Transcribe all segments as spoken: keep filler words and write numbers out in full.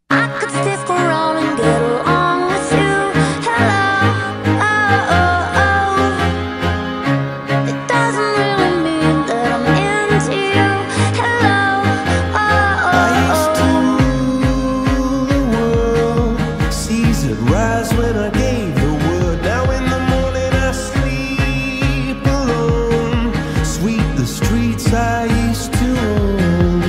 I could stick around and get along with you. Hello, oh, oh, oh. It doesn't really mean that I'm into you. Hello, oh, I oh, used to rule the world, seas that rise when I gave the word. Now in the morning I sleep alone, sweep the streets I used to own.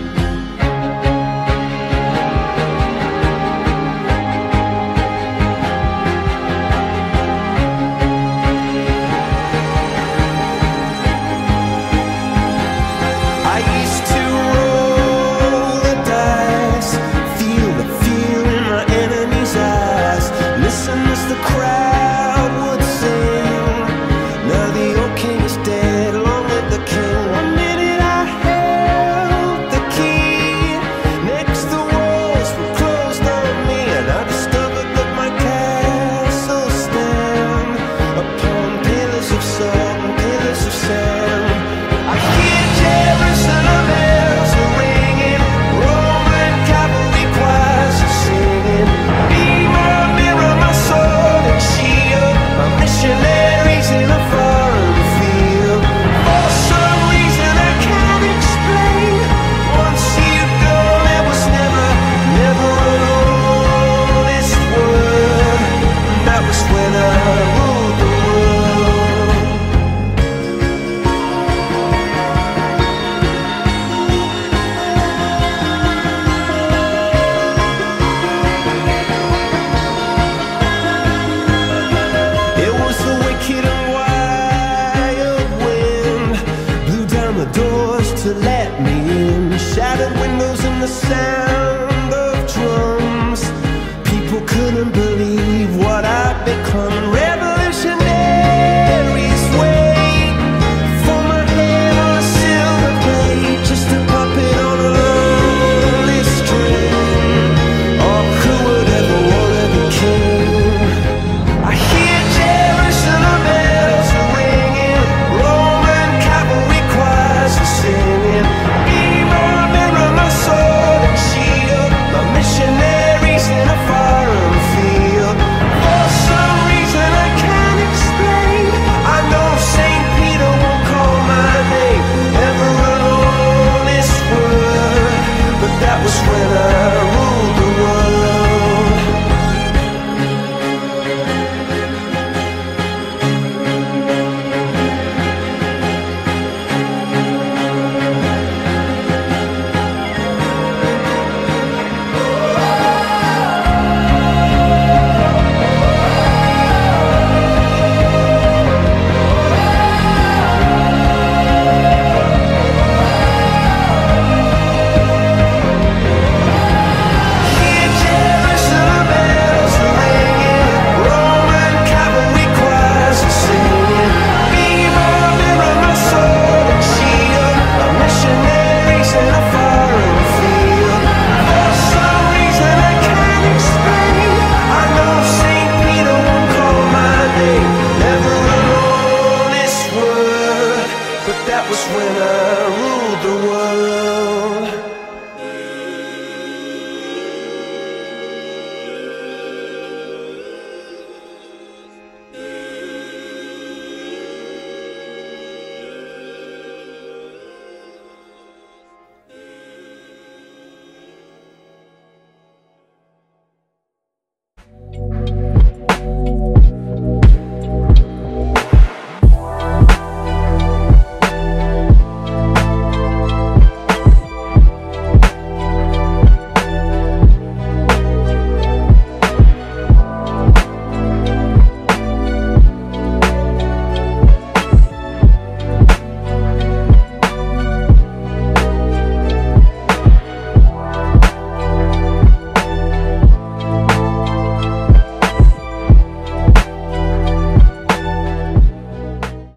I used to roll the dice, feel the fear in my enemy's eyes, listen as the crowd would sing. Now the old king is dead, long live the king. One minute I held the key, next the walls were closed on me, and I discovered that my castle stand upon pillars of salt and pillars of sand. I hear Jerusalem bells are ringing, Roman cavalry choirs are singing. Be my mirror, my sword and shield, my missionaries in a foreign field. For some reason I can't explain, once you go there was never, never an honest word. That was when I ruled the world. It was the wicked and wild wind, blew down the doors to let me in, shattered windows and the sound of drums. People couldn't believe